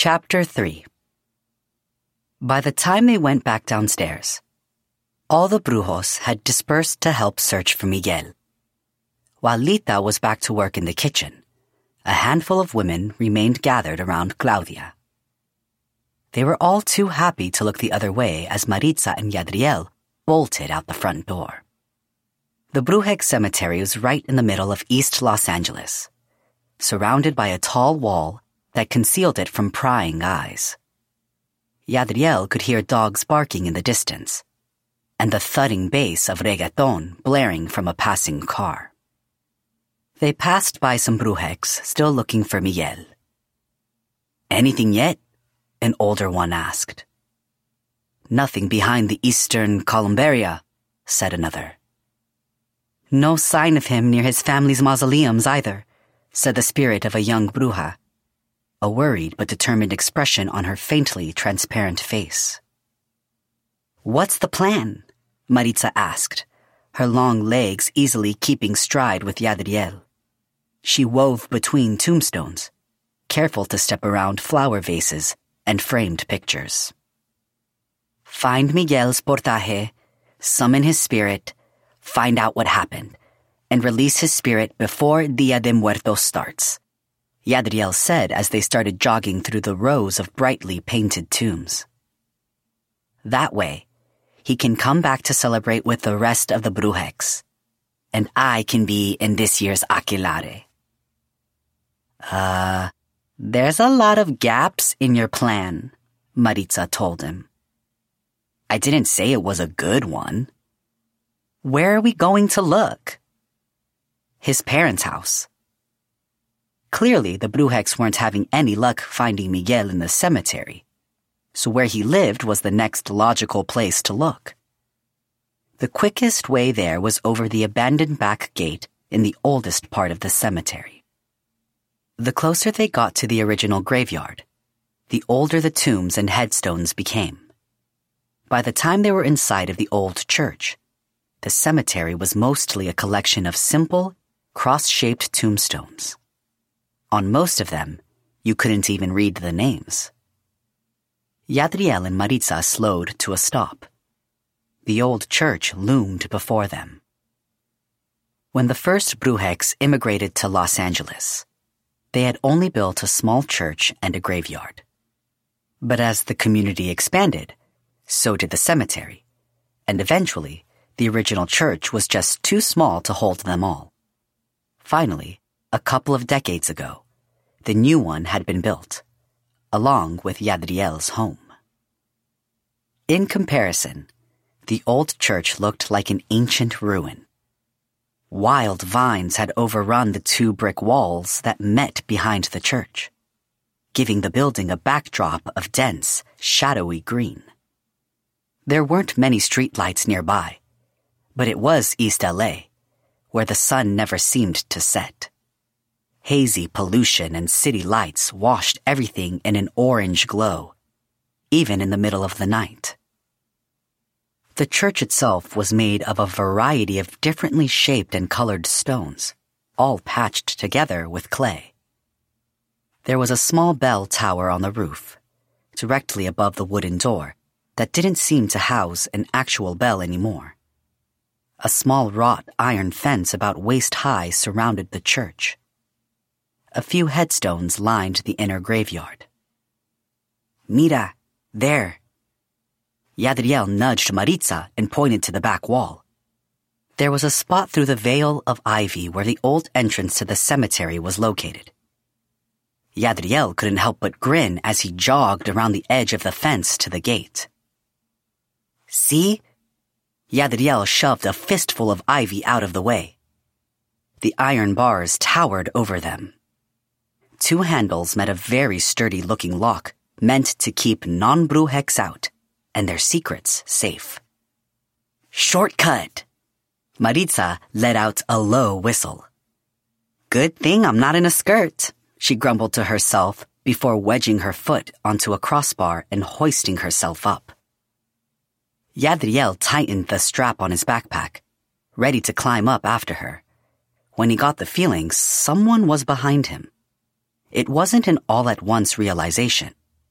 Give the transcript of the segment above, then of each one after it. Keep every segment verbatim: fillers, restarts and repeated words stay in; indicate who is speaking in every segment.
Speaker 1: Chapter three. By the time they went back downstairs, all the brujos had dispersed to help search for Miguel. While Lita was back to work in the kitchen, a handful of women remained gathered around Claudia. They were all too happy to look the other way as Maritza and Yadriel bolted out the front door. The Brujex Cemetery was right in the middle of East Los Angeles, surrounded by a tall wall that concealed it from prying eyes. Yadriel could hear dogs barking in the distance, and the thudding bass of reggaeton blaring from a passing car. They passed by some Brujex still looking for Miguel. "Anything yet?" an older one asked. "Nothing behind the eastern columbaria," said another. "No sign of him near his family's mausoleums either," said the spirit of a young bruja, a worried but determined expression on her faintly transparent face. "What's the plan?" Maritza asked, her long legs easily keeping stride with Yadriel. She wove between tombstones, careful to step around flower vases and framed pictures. "Find Miguel's portaje, summon his spirit, find out what happened, and release his spirit before Dia de Muertos starts," Yadriel said as they started jogging through the rows of brightly painted tombs. "That way, he can come back to celebrate with the rest of the Brujex, and I can be in this year's Aquelarre." Uh, there's a lot of gaps in your plan, Maritza told him. "I didn't say it was a good one." "Where are we going to look?" "His parents' house." Clearly, the Brujex weren't having any luck finding Miguel in the cemetery, so where he lived was the next logical place to look. The quickest way there was over the abandoned back gate in the oldest part of the cemetery. The closer they got to the original graveyard, the older the tombs and headstones became. By the time they were inside of the old church, the cemetery was mostly a collection of simple, cross-shaped tombstones. On most of them, you couldn't even read the names. Yadriel and Maritza slowed to a stop. The old church loomed before them. When the first Brujex immigrated to Los Angeles, they had only built a small church and a graveyard. But as the community expanded, so did the cemetery, and eventually, the original church was just too small to hold them all. Finally, a couple of decades ago, the new one had been built, along with Yadriel's home. In comparison, the old church looked like an ancient ruin. Wild vines had overrun the two brick walls that met behind the church, giving the building a backdrop of dense, shadowy green. There weren't many streetlights nearby, but it was East L A, where the sun never seemed to set. Hazy pollution and city lights washed everything in an orange glow, even in the middle of the night. The church itself was made of a variety of differently shaped and colored stones, all patched together with clay. There was a small bell tower on the roof, directly above the wooden door, that didn't seem to house an actual bell anymore. A small wrought iron fence about waist-high surrounded the church. A few headstones lined the inner graveyard. "Mira, there." Yadriel nudged Maritza and pointed to the back wall. There was a spot through the veil of ivy where the old entrance to the cemetery was located. Yadriel couldn't help but grin as he jogged around the edge of the fence to the gate. "See?" Yadriel shoved a fistful of ivy out of the way. The iron bars towered over them. Two handles met a very sturdy-looking lock meant to keep non-Brujex out and their secrets safe. "Shortcut!" Maritza let out a low whistle. "Good thing I'm not in a skirt," she grumbled to herself before wedging her foot onto a crossbar and hoisting herself up. Yadriel tightened the strap on his backpack, ready to climb up after her, when he got the feeling someone was behind him. It wasn't an all-at-once realization,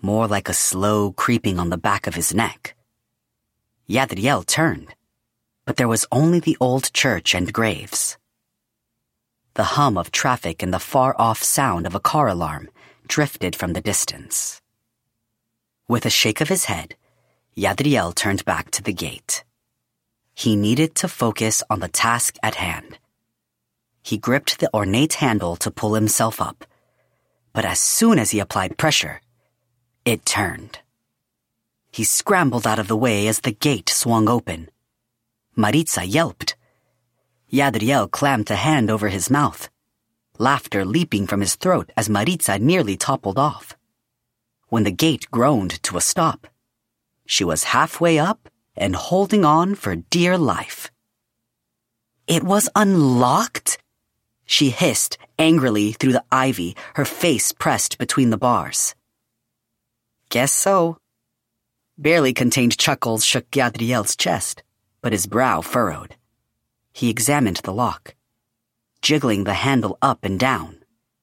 Speaker 1: more like a slow creeping on the back of his neck. Yadriel turned, but there was only the old church and graves. The hum of traffic and the far-off sound of a car alarm drifted from the distance. With a shake of his head, Yadriel turned back to the gate. He needed to focus on the task at hand. He gripped the ornate handle to pull himself up, but as soon as he applied pressure, it turned. He scrambled out of the way as the gate swung open. Maritza yelped. Yadriel clamped a hand over his mouth, laughter leaping from his throat as Maritza nearly toppled off. When the gate groaned to a stop, she was halfway up and holding on for dear life. "It was unlocked?" she hissed angrily through the ivy, her face pressed between the bars. "Guess so." Barely contained chuckles shook Yadriel's chest, but his brow furrowed. He examined the lock, jiggling the handle up and down.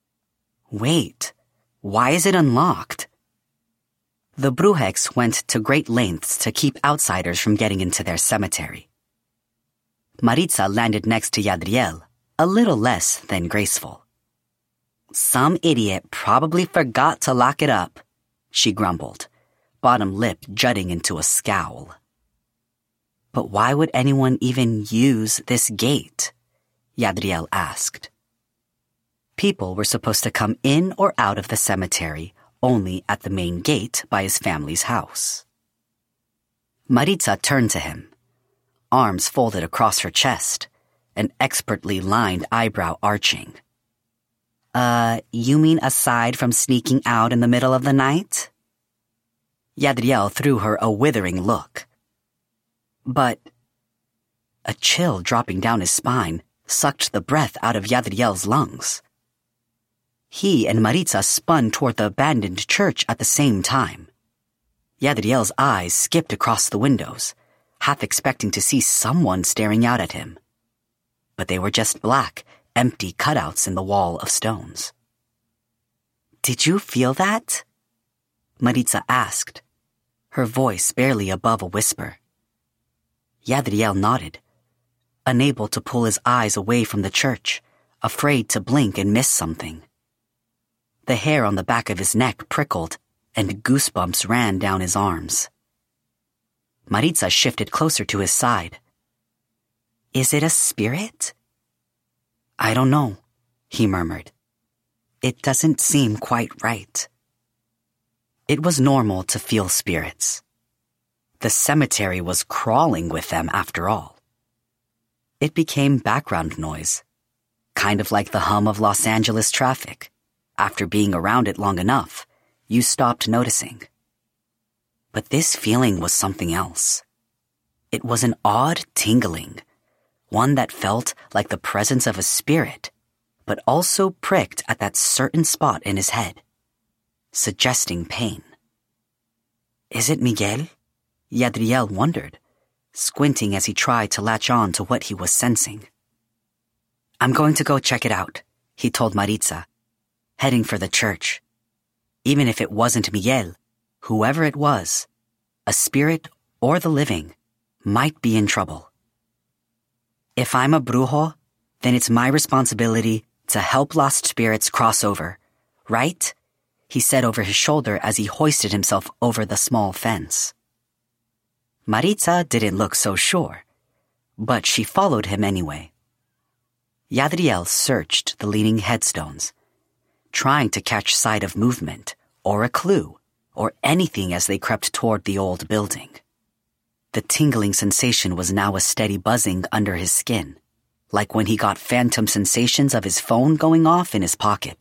Speaker 1: Wait, why is it unlocked? The Brujex went to great lengths to keep outsiders from getting into their cemetery. Maritza landed next to Yadriel, a little less than graceful. "Some idiot probably forgot to lock it up," she grumbled, bottom lip jutting into a scowl. "But why would anyone even use this gate?" Yadriel asked. People were supposed to come in or out of the cemetery only at the main gate by his family's house. Maritza turned to him, arms folded across her chest, an expertly lined eyebrow arching. Uh, you mean aside from sneaking out in the middle of the night?" Yadriel threw her a withering look. But a chill dropping down his spine sucked the breath out of Yadriel's lungs. He and Maritza spun toward the abandoned church at the same time. Yadriel's eyes skipped across the windows, half expecting to see someone staring out at him. But they were just black, empty cutouts in the wall of stones. "Did you feel that?" Maritza asked, her voice barely above a whisper. Yadriel nodded, unable to pull his eyes away from the church, afraid to blink and miss something. The hair on the back of his neck prickled, and goosebumps ran down his arms. Maritza shifted closer to his side. "Is it a spirit?" "I don't know," he murmured. "It doesn't seem quite right." It was normal to feel spirits. The cemetery was crawling with them after all. It became background noise, kind of like the hum of Los Angeles traffic. After being around it long enough, you stopped noticing. But this feeling was something else. It was an odd tingling, one that felt like the presence of a spirit, but also pricked at that certain spot in his head, suggesting pain. "Is it Miguel?" Yadriel wondered, squinting as he tried to latch on to what he was sensing. "I'm going to go check it out," he told Maritza, heading for the church. Even if it wasn't Miguel, whoever it was, a spirit or the living, might be in trouble. "If I'm a brujo, then it's my responsibility to help lost spirits cross over, right?" he said over his shoulder as he hoisted himself over the small fence. Maritza didn't look so sure, but she followed him anyway. Yadriel searched the leaning headstones, trying to catch sight of movement, or a clue, or anything as they crept toward the old building. The tingling sensation was now a steady buzzing under his skin, like when he got phantom sensations of his phone going off in his pocket.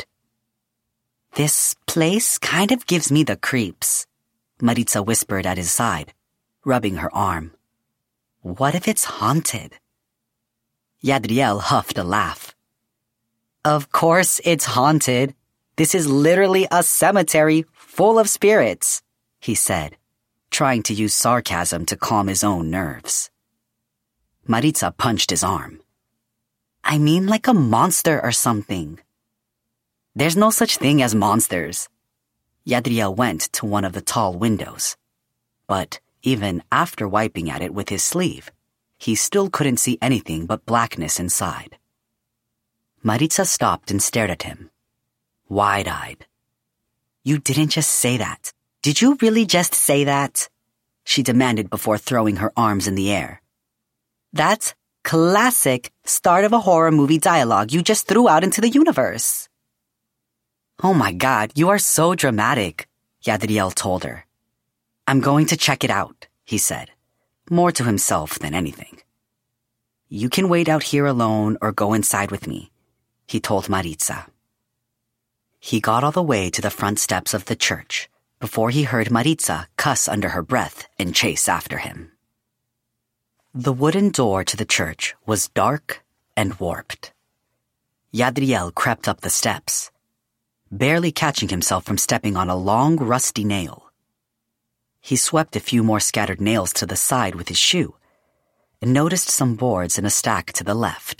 Speaker 1: "This place kind of gives me the creeps," Maritza whispered at his side, rubbing her arm. "What if it's haunted?" Yadriel huffed a laugh. "Of course it's haunted. This is literally a cemetery full of spirits," he said, trying to use sarcasm to calm his own nerves. Maritza punched his arm. "I mean like a monster or something." "There's no such thing as monsters." Yadriel went to one of the tall windows. But even after wiping at it with his sleeve, he still couldn't see anything but blackness inside. Maritza stopped and stared at him, wide-eyed. "You didn't just say that. Did you really just say that?" she demanded before throwing her arms in the air. "That's classic start of a horror movie dialogue you just threw out into the universe." "Oh my God, you are so dramatic," Yadriel told her. "I'm going to check it out," he said, more to himself than anything. "You can wait out here alone or go inside with me," he told Maritza. He got all the way to the front steps of the church before he heard Maritza cuss under her breath and chase after him. The wooden door to the church was dark and warped. Yadriel crept up the steps, barely catching himself from stepping on a long, rusty nail. He swept a few more scattered nails to the side with his shoe and noticed some boards in a stack to the left.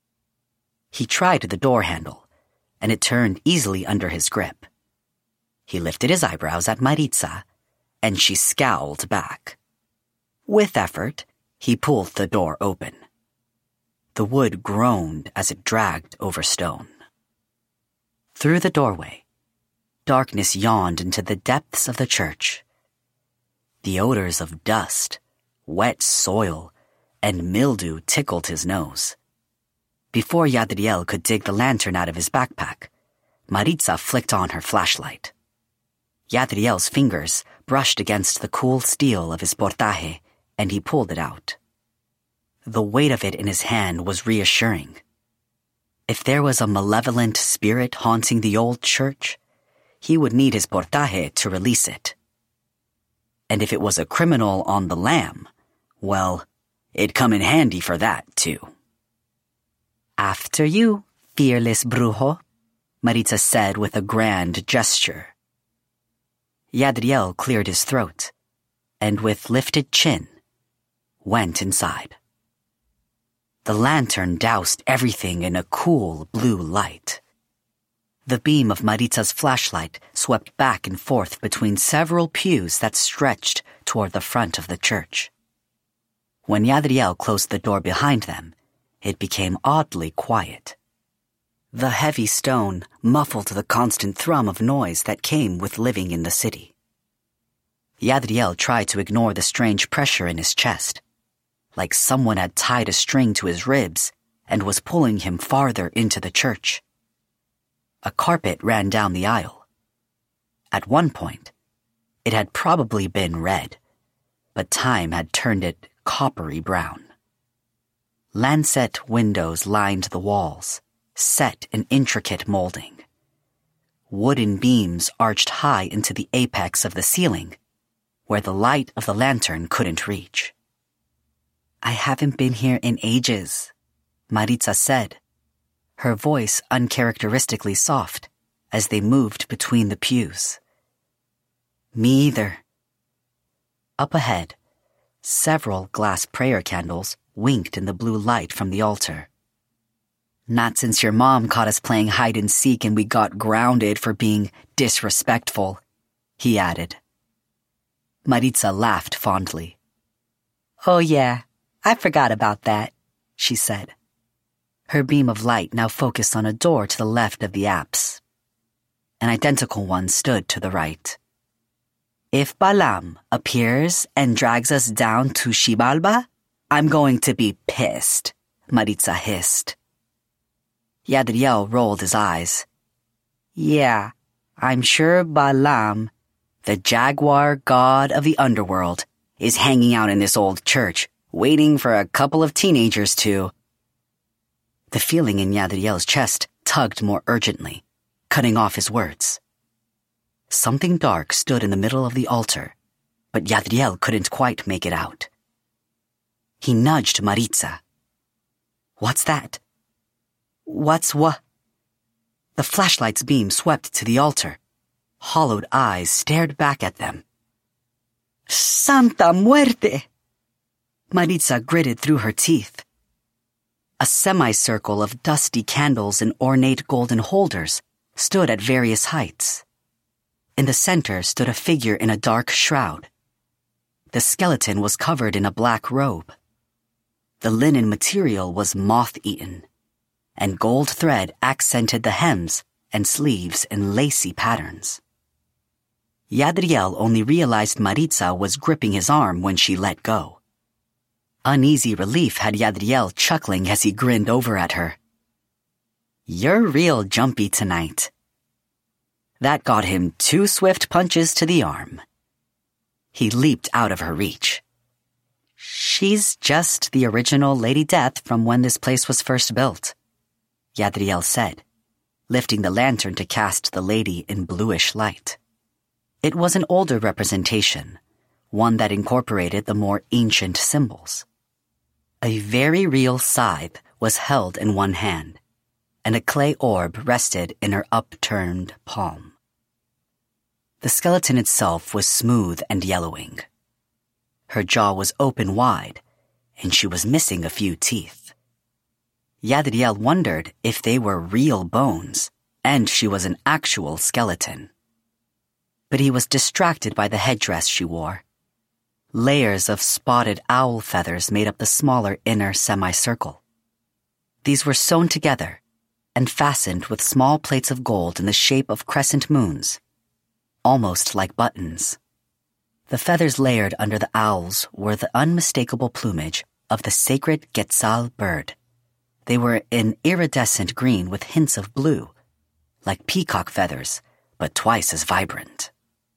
Speaker 1: He tried the door handle, and it turned easily under his grip. He lifted his eyebrows at Maritza, and she scowled back. With effort, he pulled the door open. The wood groaned as it dragged over stone. Through the doorway, darkness yawned into the depths of the church. The odors of dust, wet soil, and mildew tickled his nose. Before Yadriel could dig the lantern out of his backpack, Maritza flicked on her flashlight. Yadriel's fingers brushed against the cool steel of his portaje, and he pulled it out. The weight of it in his hand was reassuring. If there was a malevolent spirit haunting the old church, he would need his portaje to release it. And if it was a criminal on the lam, well, it'd come in handy for that, too. "After you, fearless brujo," Maritza said with a grand gesture. Yadriel cleared his throat, and with lifted chin, went inside. The lantern doused everything in a cool blue light. The beam of Maritza's flashlight swept back and forth between several pews that stretched toward the front of the church. When Yadriel closed the door behind them, it became oddly quiet. The heavy stone muffled the constant thrum of noise that came with living in the city. Yadriel tried to ignore the strange pressure in his chest, like someone had tied a string to his ribs and was pulling him farther into the church. A carpet ran down the aisle. At one point, it had probably been red, but time had turned it coppery brown. Lancet windows lined the walls, set in intricate molding. Wooden beams arched high into the apex of the ceiling, where the light of the lantern couldn't reach. "I haven't been here in ages," Maritza said, her voice uncharacteristically soft as they moved between the pews. "Me either." Up ahead, several glass prayer candles winked in the blue light from the altar. "Not since your mom caught us playing hide-and-seek and we got grounded for being disrespectful," he added. Maritza laughed fondly. "Oh yeah, I forgot about that," she said. Her beam of light now focused on a door to the left of the apse. An identical one stood to the right. "If Balaam appears and drags us down to Xibalba, I'm going to be pissed," Maritza hissed. Yadriel rolled his eyes. "Yeah, I'm sure Balaam, the jaguar god of the underworld, is hanging out in this old church, waiting for a couple of teenagers to..." The feeling in Yadriel's chest tugged more urgently, cutting off his words. Something dark stood in the middle of the altar, but Yadriel couldn't quite make it out. He nudged Maritza. "What's that?" "What's what?" The flashlight's beam swept to the altar. Hollowed eyes stared back at them. "Santa muerte!" Maritza gritted through her teeth. A semicircle of dusty candles in ornate golden holders stood at various heights. In the center stood a figure in a dark shroud. The skeleton was covered in a black robe. The linen material was moth-eaten, and gold thread accented the hems and sleeves in lacy patterns. Yadriel only realized Maritza was gripping his arm when she let go. Uneasy relief had Yadriel chuckling as he grinned over at her. "You're real jumpy tonight." That got him two swift punches to the arm. He leaped out of her reach. "She's just the original Lady Death from when this place was first built," Yadriel said, lifting the lantern to cast the lady in bluish light. It was an older representation, one that incorporated the more ancient symbols. A very real scythe was held in one hand, and a clay orb rested in her upturned palm. The skeleton itself was smooth and yellowing. Her jaw was open wide, and she was missing a few teeth. Yadriel wondered if they were real bones, and she was an actual skeleton. But he was distracted by the headdress she wore. Layers of spotted owl feathers made up the smaller inner semicircle. These were sewn together and fastened with small plates of gold in the shape of crescent moons, almost like buttons. The feathers layered under the owls were the unmistakable plumage of the sacred Quetzal bird. They were in iridescent green with hints of blue, like peacock feathers, but twice as vibrant.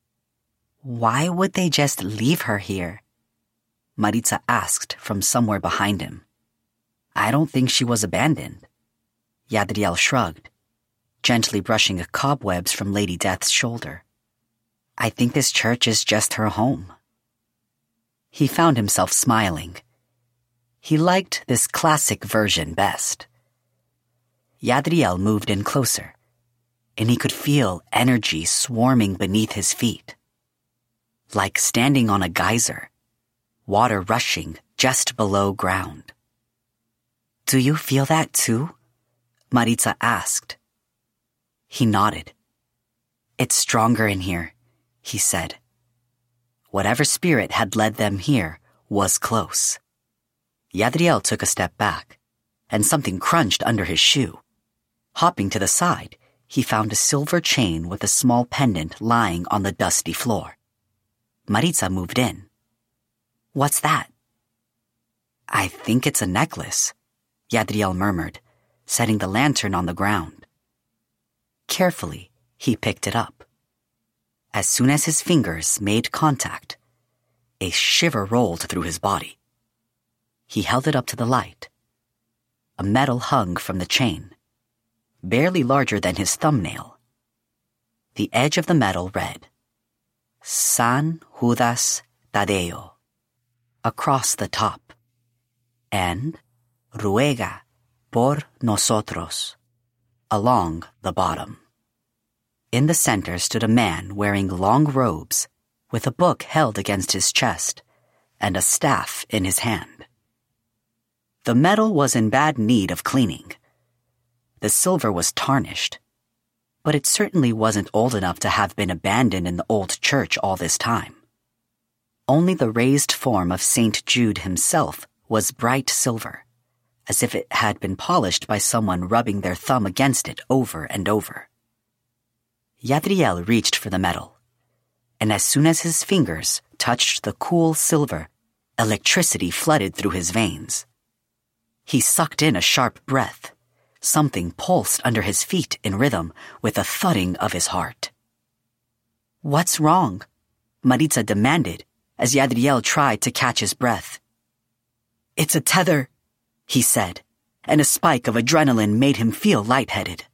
Speaker 1: "Why would they just leave her here?" Maritza asked from somewhere behind him. "I don't think she was abandoned." Yadriel shrugged, gently brushing the cobwebs from Lady Death's shoulder. "I think this church is just her home." He found himself smiling. He liked this classic version best. Yadriel moved in closer, and he could feel energy swarming beneath his feet. Like standing on a geyser, water rushing just below ground. "Do you feel that too?" Maritza asked. He nodded. "It's stronger in here," he said. Whatever spirit had led them here was close. Yadriel took a step back, and something crunched under his shoe. Hopping to the side, he found a silver chain with a small pendant lying on the dusty floor. Maritza moved in. "What's that?" "I think it's a necklace," Yadriel murmured, setting the lantern on the ground. Carefully, he picked it up. As soon as his fingers made contact, a shiver rolled through his body. He held it up to the light. A medal hung from the chain, barely larger than his thumbnail. The edge of the medal read, "San Judas Tadeo," across the top, and "Ruega por nosotros," along the bottom. In the center stood a man wearing long robes, with a book held against his chest and a staff in his hand. The medal was in bad need of cleaning. The silver was tarnished, but it certainly wasn't old enough to have been abandoned in the old church all this time. Only the raised form of Saint Jude himself was bright silver, as if it had been polished by someone rubbing their thumb against it over and over. Yadriel reached for the medal, and as soon as his fingers touched the cool silver, electricity flooded through his veins. He sucked in a sharp breath. Something pulsed under his feet in rhythm with the thudding of his heart. "What's wrong?" Maritza demanded as Yadriel tried to catch his breath. "It's a tether," he said, and a spike of adrenaline made him feel lightheaded.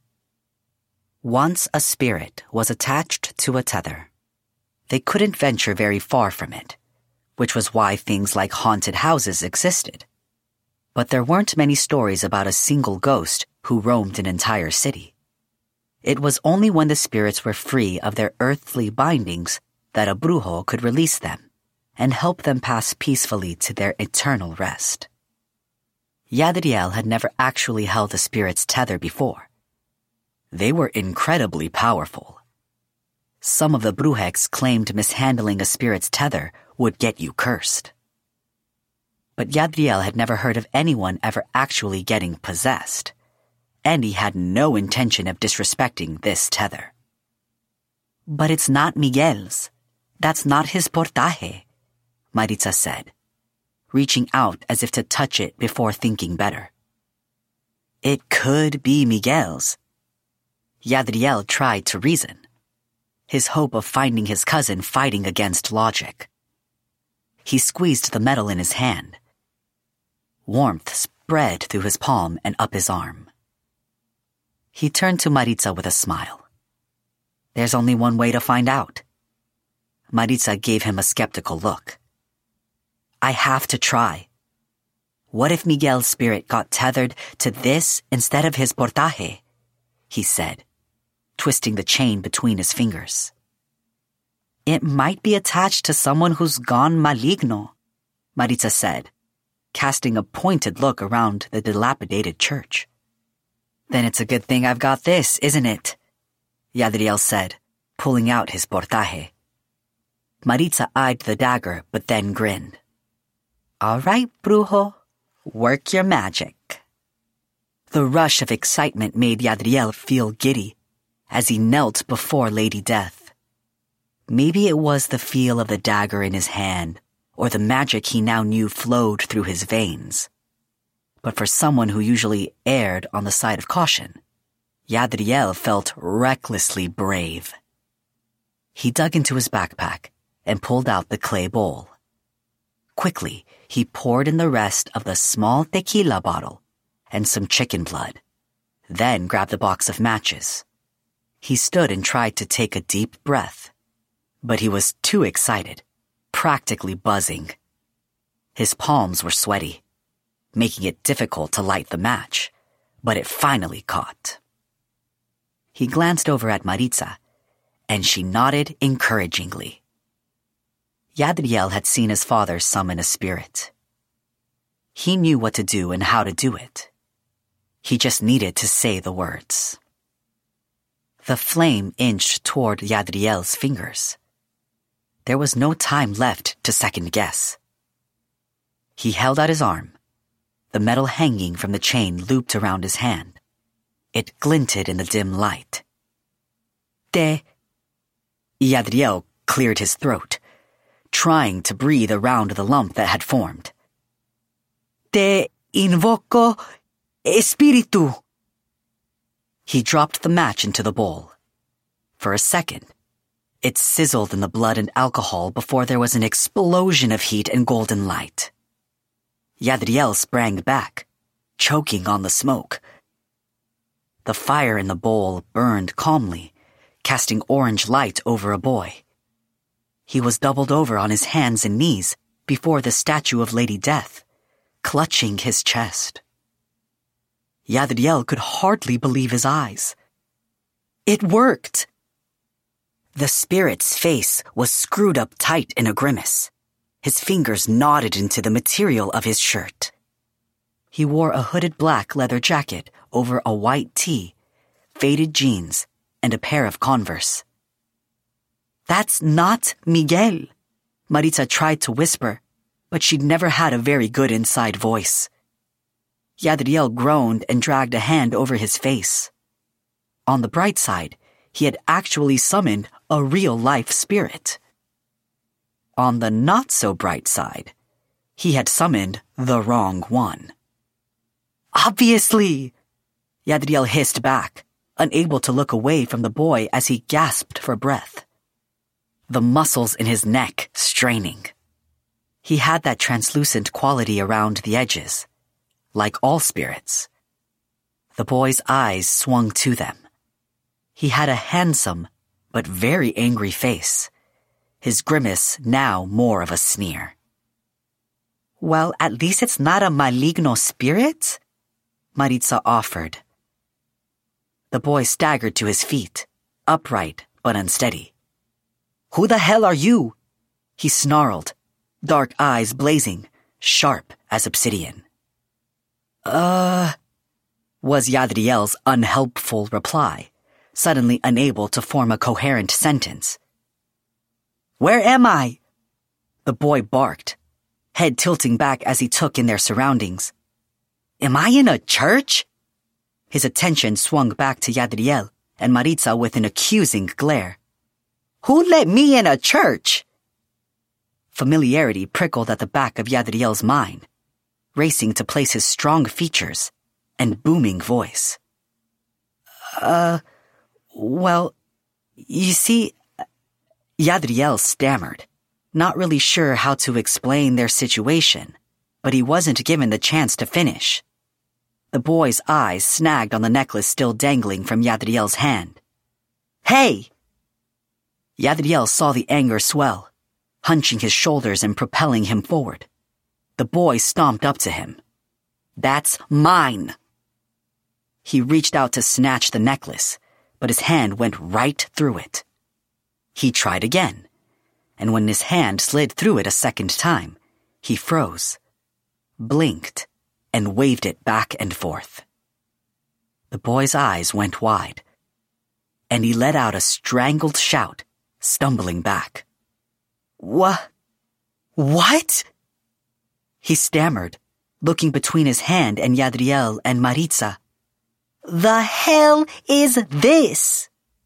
Speaker 1: Once a spirit was attached to a tether, they couldn't venture very far from it, which was why things like haunted houses existed. But there weren't many stories about a single ghost who roamed an entire city. It was only when the spirits were free of their earthly bindings that a brujo could release them and help them pass peacefully to their eternal rest. Yadriel had never actually held a spirit's tether before. They were incredibly powerful. Some of the Brujex claimed mishandling a spirit's tether would get you cursed. But Yadriel had never heard of anyone ever actually getting possessed, and he had no intention of disrespecting this tether. But it's not Miguel's. That's not his portaje, Maritza said, reaching out as if to touch it before thinking better. It could be Miguel's. Yadriel tried to reason, his hope of finding his cousin fighting against logic. He squeezed the metal in his hand. Warmth spread through his palm and up his arm. He turned to Maritza with a smile. There's only one way to find out. Maritza gave him a skeptical look. I have to try. What if Miguel's spirit got tethered to this instead of his portaje? He said, twisting the chain between his fingers. It might be attached to someone who's gone maligno, Maritza said, casting a pointed look around the dilapidated church. Then it's a good thing I've got this, isn't it? Yadriel said, pulling out his portaje. Maritza eyed the dagger, but then grinned. All right, brujo, work your magic. The rush of excitement made Yadriel feel giddy as he knelt before Lady Death. Maybe it was the feel of the dagger in his hand, or the magic he now knew flowed through his veins. But for someone who usually erred on the side of caution, Yadriel felt recklessly brave. He dug into his backpack and pulled out the clay bowl. Quickly, he poured in the rest of the small tequila bottle and some chicken blood, then grabbed a box of matches. He stood and tried to take a deep breath, but he was too excited, practically buzzing. His palms were sweaty, making it difficult to light the match, but it finally caught. He glanced over at Maritza, and she nodded encouragingly. Yadriel had seen his father summon a spirit. He knew what to do and how to do it. He just needed to say the words. The flame inched toward Yadriel's fingers. There was no time left to second guess. He held out his arm, the metal hanging from the chain looped around his hand. It glinted in the dim light. Te... Yadriel cleared his throat, trying to breathe around the lump that had formed. Te invoco espiritu. He dropped the match into the bowl. For a second, it sizzled in the blood and alcohol before there was an explosion of heat and golden light. Yadriel sprang back, choking on the smoke. The fire in the bowl burned calmly, casting orange light over a boy. He was doubled over on his hands and knees before the statue of Lady Death, clutching his chest. Yadriel could hardly believe his eyes. It worked! The spirit's face was screwed up tight in a grimace. His fingers knotted into the material of his shirt. He wore a hooded black leather jacket over a white tee, faded jeans, and a pair of Converse. That's not Miguel, Maritza tried to whisper, but she'd never had a very good inside voice. Yadriel groaned and dragged a hand over his face. On the bright side, he had actually summoned a real-life spirit. On the not-so-bright side, he had summoned the wrong one. Obviously! Yadriel hissed back, unable to look away from the boy as he gasped for breath. The muscles in his neck straining. He had that translucent quality around the edges, like all spirits. The boy's eyes swung to them. He had a handsome but very angry face, his grimace now more of a sneer. Well, at least it's not a maligno spirit, Maritza offered. The boy staggered to his feet, upright but unsteady. Who the hell are you? He snarled, dark eyes blazing, sharp as obsidian. Uh, was Yadriel's unhelpful reply, suddenly unable to form a coherent sentence. "Where am I?" the boy barked, head tilting back as he took in their surroundings. "Am I in a church?" His attention swung back to Yadriel and Maritza with an accusing glare. "Who let me in a church?" Familiarity prickled at the back of Yadriel's mind, racing to place his strong features and booming voice. Uh, well, you see, Yadriel stammered, not really sure how to explain their situation, but he wasn't given the chance to finish. The boy's eyes snagged on the necklace still dangling from Yadriel's hand. "Hey!" Yadriel saw the anger swell, hunching his shoulders and propelling him forward. The boy stomped up to him. "That's mine!" He reached out to snatch the necklace, but his hand went right through it. He tried again, and when his hand slid through it a second time, he froze, blinked, and waved it back and forth. The boy's eyes went wide, and he let out a strangled shout, stumbling back. What? What? He stammered, looking between his hand and Yadriel and Maritza. "The hell is this?"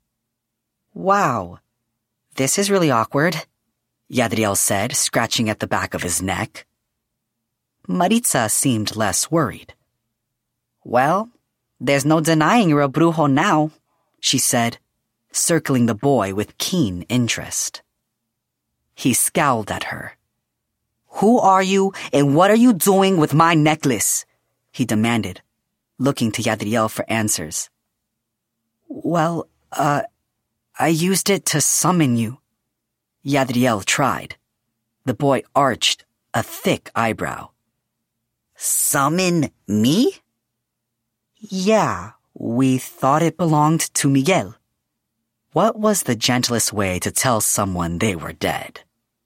Speaker 1: "Wow, this is really awkward," Yadriel said, scratching at the back of his neck. Maritza seemed less worried. "Well, there's no denying you're a brujo now," she said, circling the boy with keen interest. He scowled at her. "Who are you and what are you doing with my necklace?" he demanded, looking to Yadriel for answers. "Well, uh, I used it to summon you," Yadriel tried. The boy arched a thick eyebrow. "Summon me?" "Yeah, we thought it belonged to Miguel." What was the gentlest way to tell someone they were dead?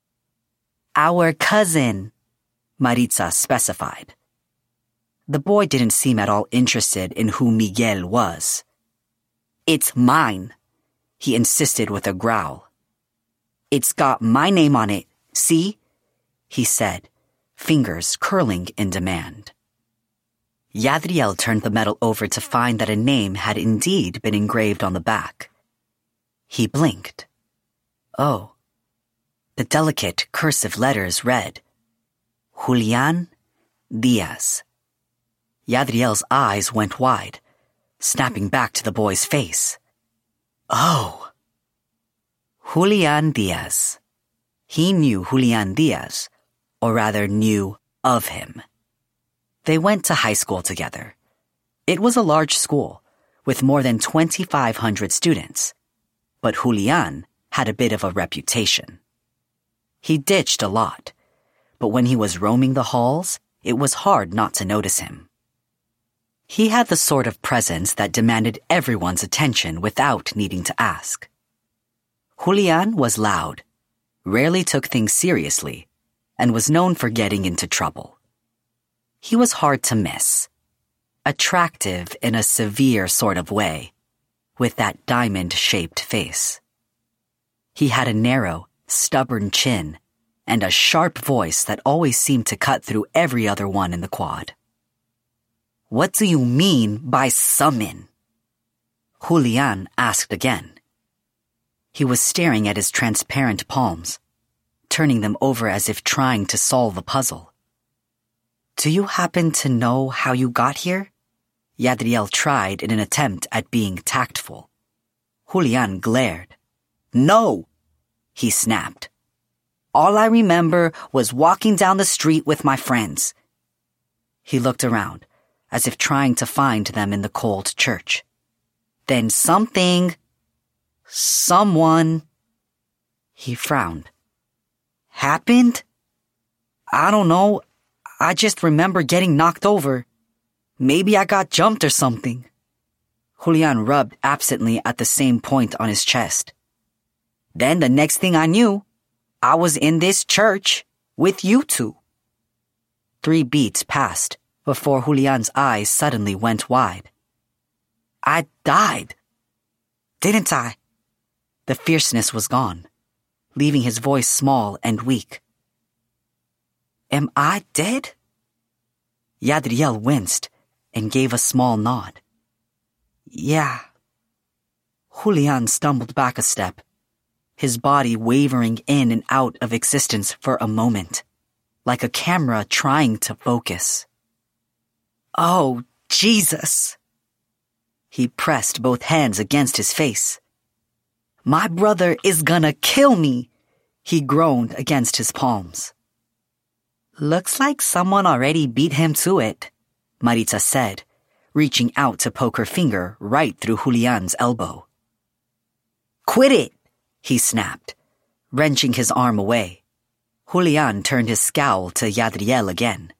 Speaker 1: "Our cousin," Maritza specified. The boy didn't seem at all interested in who Miguel was. "It's mine," he insisted with a growl. "It's got my name on it, see?" he said, fingers curling in demand. Yadriel turned the medal over to find that a name had indeed been engraved on the back. He blinked. Oh. The delicate cursive letters read, Julián Díaz. Yadriel's eyes went wide, snapping back to the boy's face. Oh. Julián Díaz. He knew Julián Díaz, or rather knew of him. They went to high school together. It was a large school, with more than twenty-five hundred students. But Julián had a bit of a reputation. He ditched a lot, but when he was roaming the halls, it was hard not to notice him. He had the sort of presence that demanded everyone's attention without needing to ask. Julián was loud, rarely took things seriously, and was known for getting into trouble. He was hard to miss, attractive in a severe sort of way, with that diamond-shaped face. He had a narrow, stubborn chin and a sharp voice that always seemed to cut through every other one in the quad. "What do you mean by summon?" Julián asked again. He was staring at his transparent palms, turning them over as if trying to solve a puzzle. "Do you happen to know how you got here?" Yadriel tried in an attempt at being tactful. Julián glared. "No!" he snapped. "All I remember was walking down the street with my friends." He looked around, as if trying to find them in the cold church. "Then something, someone," he frowned. "Happened? I don't know. I just remember getting knocked over. Maybe I got jumped or something." Julián rubbed absently at the same point on his chest. "Then the next thing I knew, I was in this church with you two." Three beats passed before Julián's eyes suddenly went wide. "I died." didn't I?" The fierceness was gone, leaving his voice small and weak. "Am I dead?" Yadriel winced and gave a small nod. "Yeah." Julian stumbled back a step, his body wavering in and out of existence for a moment, like a camera trying to focus. "Oh, Jesus!" He pressed both hands against his face. "My brother is gonna kill me!" He groaned against his palms. "Looks like someone already beat him to it," Maritza said, reaching out to poke her finger right through Julian's elbow. "Quit it!" he snapped, wrenching his arm away. Julian turned his scowl to Yadriel again.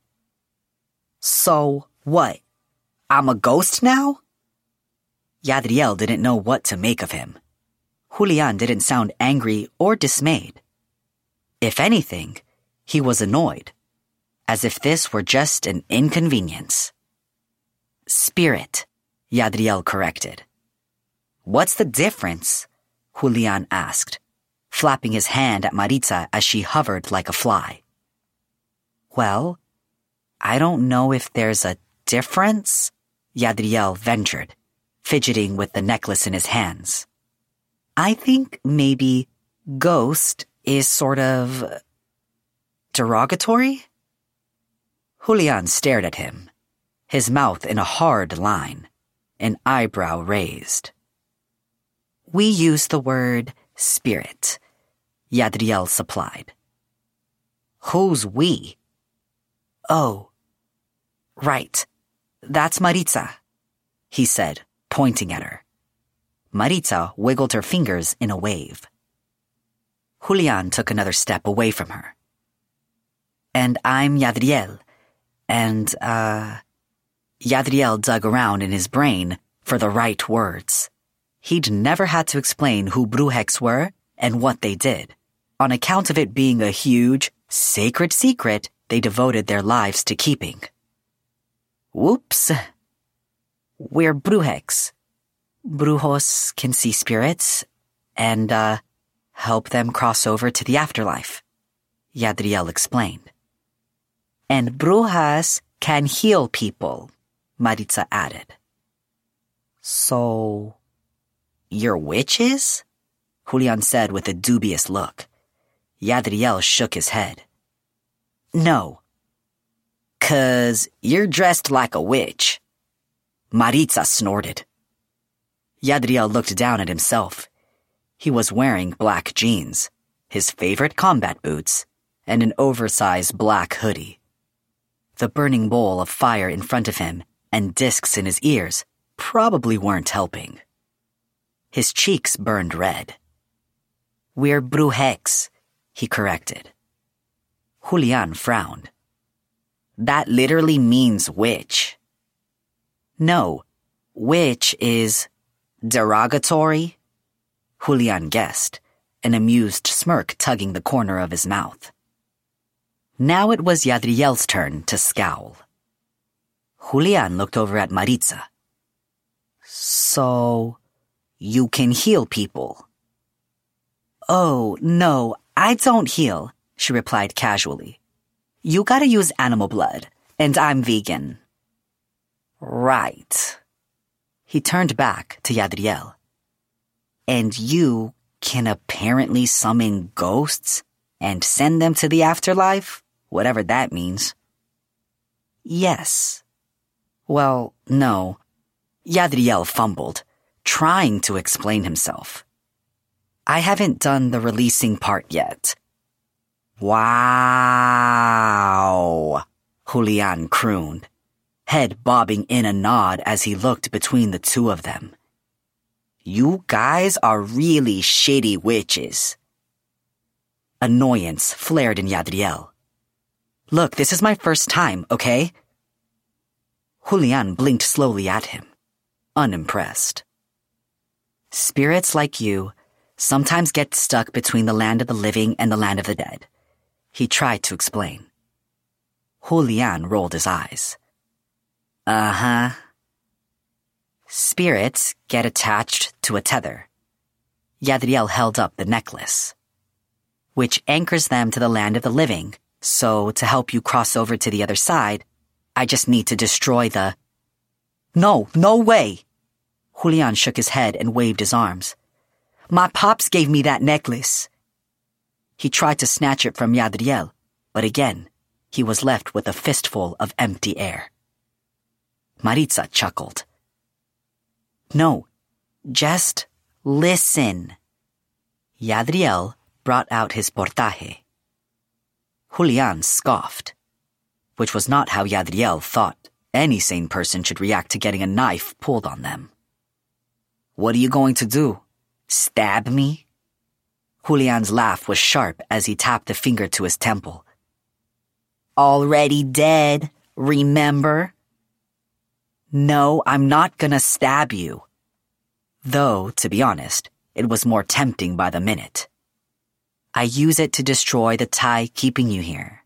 Speaker 1: "So, what? I'm a ghost now?" Yadriel didn't know what to make of him. Julian didn't sound angry or dismayed. If anything, he was annoyed, as if this were just an inconvenience. "Spirit," Yadriel corrected. "What's the difference?" Julian asked, flapping his hand at Maritza as she hovered like a fly. "Well, I don't know if there's a difference," Yadriel ventured, fidgeting with the necklace in his hands. "I think maybe ghost is sort of derogatory?" Julian stared at him, his mouth in a hard line, an eyebrow raised. "We use the word spirit," Yadriel supplied. "Who's we?" "Oh, right. That's Maritza," he said, pointing at her. Maritza wiggled her fingers in a wave. Julian took another step away from her. "And I'm Yadriel, and, uh... Yadriel dug around in his brain for the right words. He'd never had to explain who Brujeks were and what they did, on account of it being a huge, sacred secret they devoted their lives to keeping. "Whoops. We're Brujeks. Brujos can see spirits and, uh, help them cross over to the afterlife," Yadriel explained. "And Brujas can heal people," Maritza added. "So, you're witches?" Julian said with a dubious look. Yadriel shook his head. "No." "'Cause you're dressed like a witch." Maritza snorted. Yadriel looked down at himself. He was wearing black jeans, his favorite combat boots, and an oversized black hoodie. The burning bowl of fire in front of him and discs in his ears probably weren't helping. His cheeks burned red. "We're Brujeks," he corrected. Julian frowned. "That literally means witch." "No, witch is derogatory," Julian guessed, an amused smirk tugging the corner of his mouth. Now it was Yadriel's turn to scowl. Julian looked over at Maritza. "So, you can heal people?" "Oh, no, I don't heal," she replied casually. "You gotta use animal blood, and I'm vegan." "Right." He turned back to Yadriel. "And you can apparently summon ghosts and send them to the afterlife, whatever that means." "Yes." "Well, no." Yadriel fumbled, trying to explain himself. "I haven't done the releasing part yet." "Wow," Julian crooned, head bobbing in a nod as he looked between the two of them. "You guys are really shitty witches." Annoyance flared in Yadriel. "Look, this is my first time, okay?" Julian blinked slowly at him, unimpressed. "Spirits like you sometimes get stuck between the land of the living and the land of the dead," he tried to explain. Julian rolled his eyes. "Uh-huh." "Spirits get attached to a tether," Yadriel held up the necklace, which anchors them to the land of the living, so to help you cross over to the other side, I just need to destroy the... No, no way! Julian shook his head and waved his arms. My pops gave me that necklace. He tried to snatch it from Yadriel, but again, he was left with a fistful of empty air. Maritza chuckled. No, just listen. Yadriel brought out his portaje. Julian scoffed, which was not how Yadriel thought any sane person should react to getting a knife pulled on them. What are you going to do? Stab me? Julian's laugh was sharp as he tapped a finger to his temple. Already dead, remember? No, I'm not gonna stab you. Though, to be honest, it was more tempting by the minute. I use it to destroy the tie keeping you here.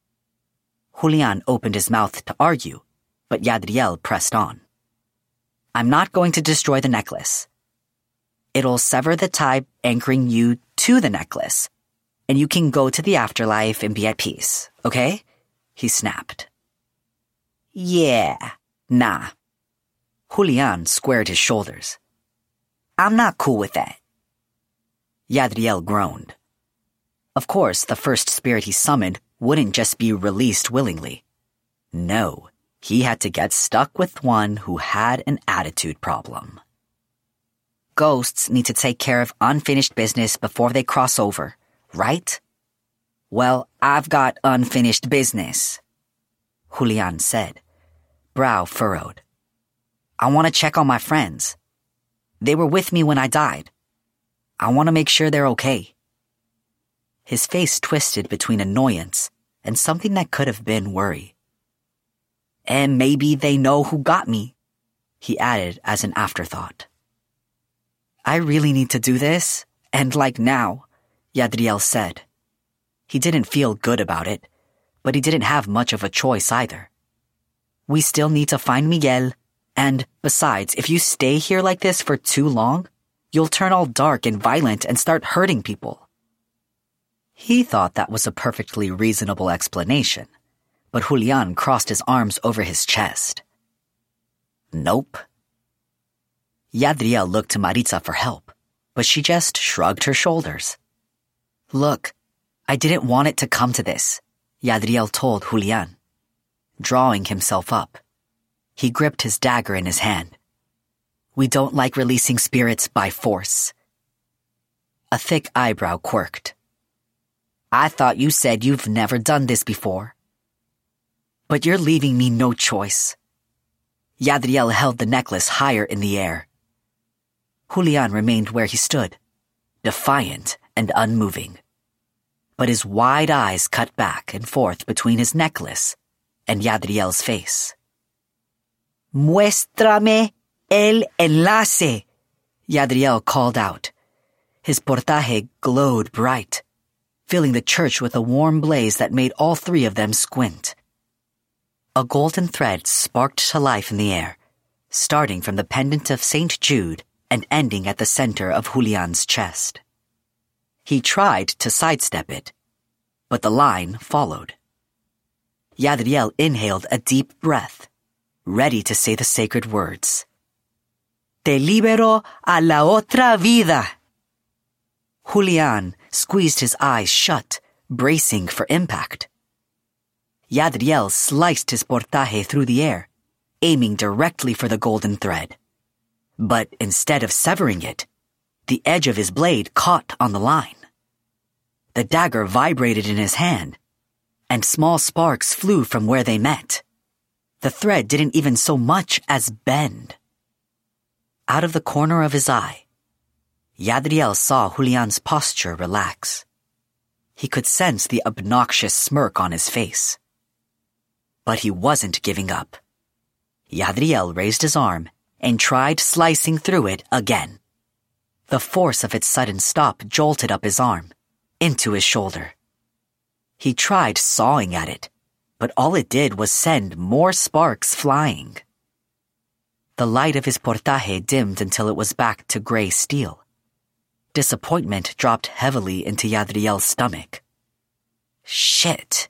Speaker 1: Julian opened his mouth to argue, but Yadriel pressed on. I'm not going to destroy the necklace. It'll sever the tie anchoring you to the necklace, and you can go to the afterlife and be at peace, okay? He snapped. Yeah, nah. Julian squared his shoulders. I'm not cool with that. Yadriel groaned. Of course, the first spirit he summoned wouldn't just be released willingly. No, he had to get stuck with one who had an attitude problem. Ghosts need to take care of unfinished business before they cross over, right? Well, I've got unfinished business, Julian said, brow furrowed. I want to check on my friends. They were with me when I died. I want to make sure they're okay. His face twisted between annoyance and something that could have been worry. And maybe they know who got me, he added as an afterthought. I really need to do this, and like now, Yadriel said. He didn't feel good about it, but he didn't have much of a choice either. We still need to find Miguel, and besides, if you stay here like this for too long, you'll turn all dark and violent and start hurting people. He thought that was a perfectly reasonable explanation, but Julian crossed his arms over his chest. Nope. Yadriel looked to Maritza for help, but she just shrugged her shoulders. Look, I didn't want it to come to this, Yadriel told Julian. Drawing himself up, he gripped his dagger in his hand. We don't like releasing spirits by force. A thick eyebrow quirked. I thought you said you've never done this before. But you're leaving me no choice. Yadriel held the necklace higher in the air. Julian remained where he stood, defiant and unmoving. But his wide eyes cut back and forth between his necklace and Yadriel's face. Muéstrame el enlace, Yadriel called out. His portaje glowed bright, filling the church with a warm blaze that made all three of them squint. A golden thread sparked to life in the air, starting from the pendant of Saint Jude and ending at the center of Julian's chest. He tried to sidestep it, but the line followed. Yadriel inhaled a deep breath, ready to say the sacred words. Te libero a la otra vida. Julian squeezed his eyes shut, bracing for impact. Yadriel sliced his portaje through the air, aiming directly for the golden thread. But instead of severing it, the edge of his blade caught on the line. The dagger vibrated in his hand, and small sparks flew from where they met. The thread didn't even so much as bend. Out of the corner of his eye, Yadriel saw Julian's posture relax. He could sense the obnoxious smirk on his face. But he wasn't giving up. Yadriel raised his arm and tried slicing through it again. The force of its sudden stop jolted up his arm, into his shoulder. He tried sawing at it, but all it did was send more sparks flying. The light of his portaje dimmed until it was back to gray steel. Disappointment dropped heavily into Yadriel's stomach. Shit.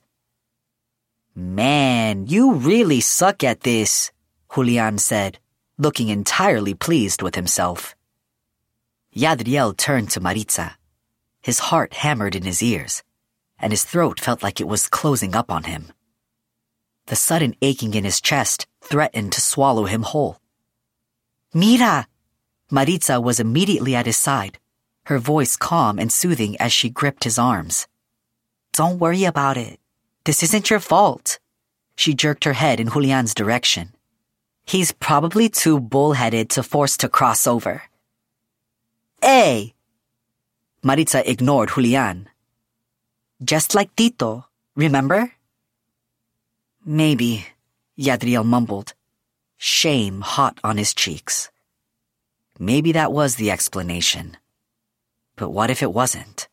Speaker 1: Man, you really suck at this, Julian said, looking entirely pleased with himself. Yadriel turned to Maritza. His heart hammered in his ears, and his throat felt like it was closing up on him. The sudden aching in his chest threatened to swallow him whole. Mira! Maritza was immediately at his side, her voice calm and soothing as she gripped his arms. Don't worry about it. This isn't your fault. She jerked her head in Julian's direction. He's probably too bullheaded to force to cross over. Hey! Maritza ignored Julian. Just like Tito, remember? Maybe, Yadriel mumbled, shame hot on his cheeks. Maybe that was the explanation. But what if it wasn't?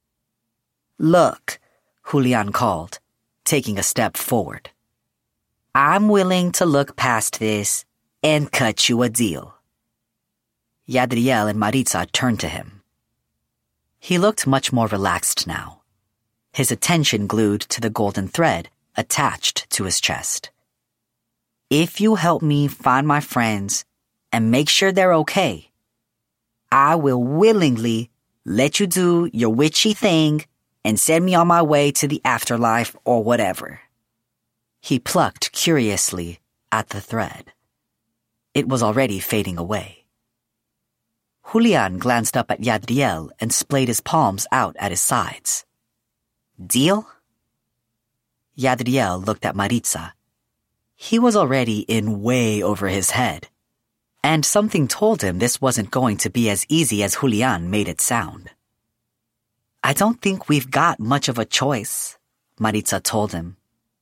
Speaker 1: Look, Julian called, taking a step forward. I'm willing to look past this and cut you a deal. Yadriel and Maritza turned to him. He looked much more relaxed now, his attention glued to the golden thread attached to his chest. If you help me find my friends and make sure they're okay, I will willingly let you do your witchy thing and send me on my way to the afterlife or whatever. He plucked curiously at the thread. It was already fading away. Julian glanced up at Yadriel and splayed his palms out at his sides. Deal? Yadriel looked at Maritza. He was already in way over his head, and something told him this wasn't going to be as easy as Julian made it sound. I don't think we've got much of a choice, Maritza told him.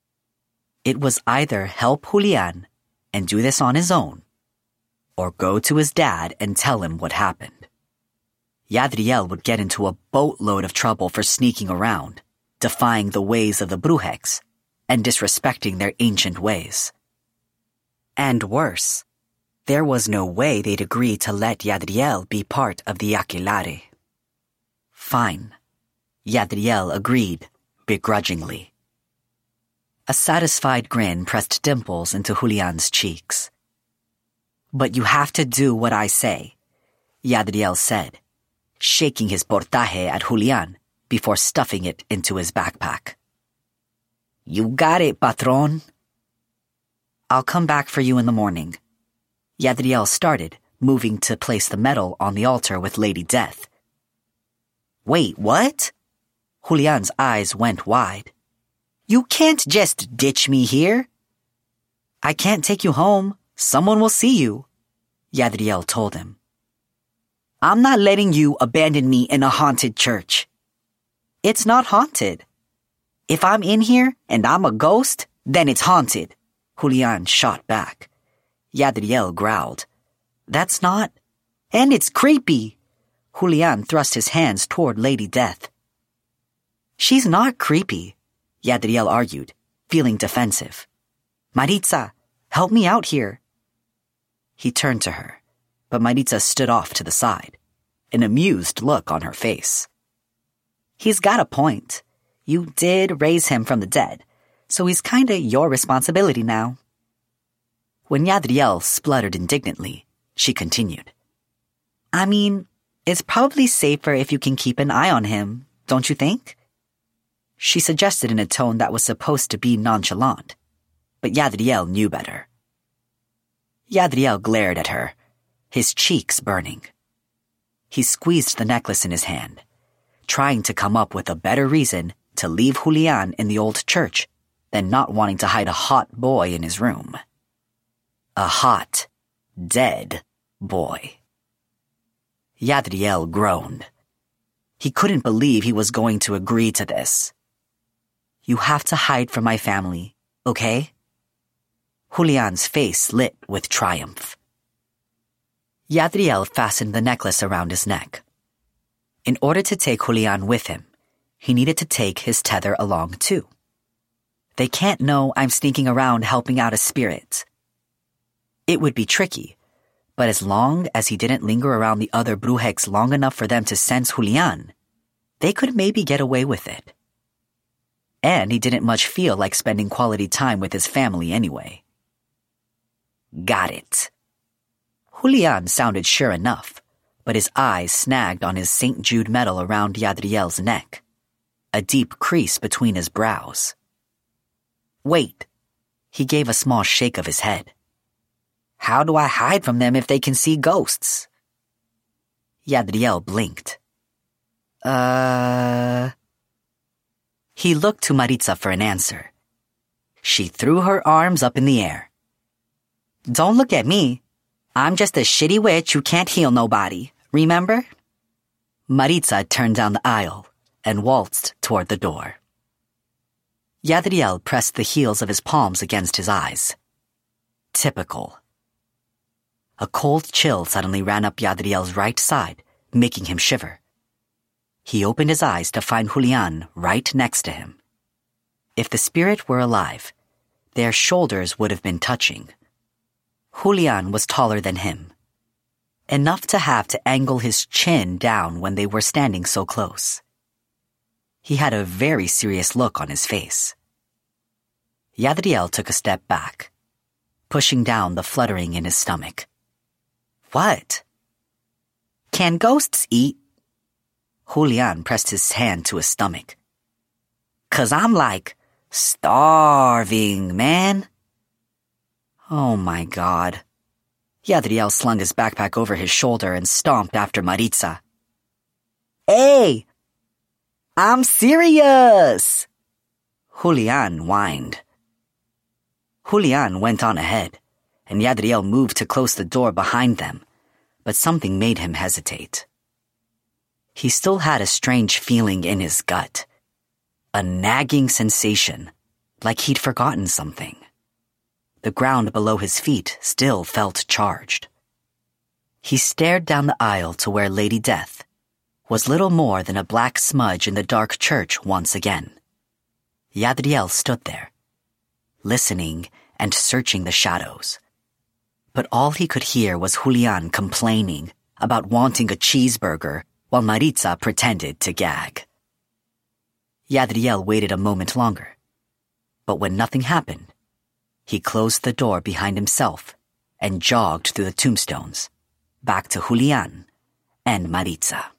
Speaker 1: It was either help Julian and do this on his own, or go to his dad and tell him what happened. Yadriel would get into a boatload of trouble for sneaking around, defying the ways of the Brujex, and disrespecting their ancient ways. And worse, there was no way they'd agree to let Yadriel be part of the Aquelarre. Fine, Yadriel agreed, begrudgingly. A satisfied grin pressed dimples into Julian's cheeks. But you have to do what I say, Yadriel said, shaking his portaje at Julian before stuffing it into his backpack. You got it, patron. I'll come back for you in the morning. Yadriel started, moving to place the medal on the altar with Lady Death. Wait, what? Julian's eyes went wide. You can't just ditch me here. I can't take you home. Someone will see you, Yadriel told him. I'm not letting you abandon me in a haunted church. It's not haunted. If I'm in here and I'm a ghost, then it's haunted, Julian shot back. Yadriel growled. That's not... And it's creepy. Julian thrust his hands toward Lady Death. She's not creepy, Yadriel argued, feeling defensive. Maritza, help me out here. He turned to her, but Maritza stood off to the side, an amused look on her face. He's got a point. You did raise him from the dead, so he's kinda your responsibility now. When Yadriel spluttered indignantly, she continued. I mean, it's probably safer if you can keep an eye on him, don't you think? She suggested in a tone that was supposed to be nonchalant, but Yadriel knew better. Yadriel glared at her, his cheeks burning. He squeezed the necklace in his hand, trying to come up with a better reason to leave Julian in the old church than not wanting to hide a hot boy in his room. A hot, dead boy. Yadriel groaned. He couldn't believe he was going to agree to this. You have to hide from my family, okay? Julian's face lit with triumph. Yadriel fastened the necklace around his neck. In order to take Julian with him, he needed to take his tether along too. They can't know I'm sneaking around helping out a spirit. It would be tricky, But as long as he didn't linger around the other Brujeks long enough for them to sense Julian, they could maybe get away with it. And he didn't much feel like spending quality time with his family anyway. Got it. Julian sounded sure enough, but his eyes snagged on his Saint Jude medal around Yadriel's neck, a deep crease between his brows. Wait, he gave a small shake of his head. How do I hide from them if they can see ghosts? Yadriel blinked. Uh... He looked to Maritza for an answer. She threw her arms up in the air. Don't look at me. I'm just a shitty witch who can't heal nobody, remember? Maritza turned down the aisle and waltzed toward the door. Yadriel pressed the heels of his palms against his eyes. Typical. A cold chill suddenly ran up Yadriel's right side, making him shiver. He opened his eyes to find Julian right next to him. If the spirit were alive, their shoulders would have been touching. Julian was taller than him, enough to have to angle his chin down when they were standing so close. He had a very serious look on his face. Yadriel took a step back, pushing down the fluttering in his stomach. What? Can ghosts eat? Julian pressed his hand to his stomach. 'Cause I'm like, starving, man. Oh my God. Yadriel slung his backpack over his shoulder and stomped after Maritza. Hey! I'm serious! Julian whined. Julian went on ahead, and Yadriel moved to close the door behind them, but something made him hesitate. He still had a strange feeling in his gut, a nagging sensation, like he'd forgotten something. The ground below his feet still felt charged. He stared down the aisle to where Lady Death was little more than a black smudge in the dark church once again. Yadriel stood there, listening and searching the shadows. But all he could hear was Julian complaining about wanting a cheeseburger while Maritza pretended to gag. Yadriel waited a moment longer, but when nothing happened, he closed the door behind himself and jogged through the tombstones, back to Julian and Maritza.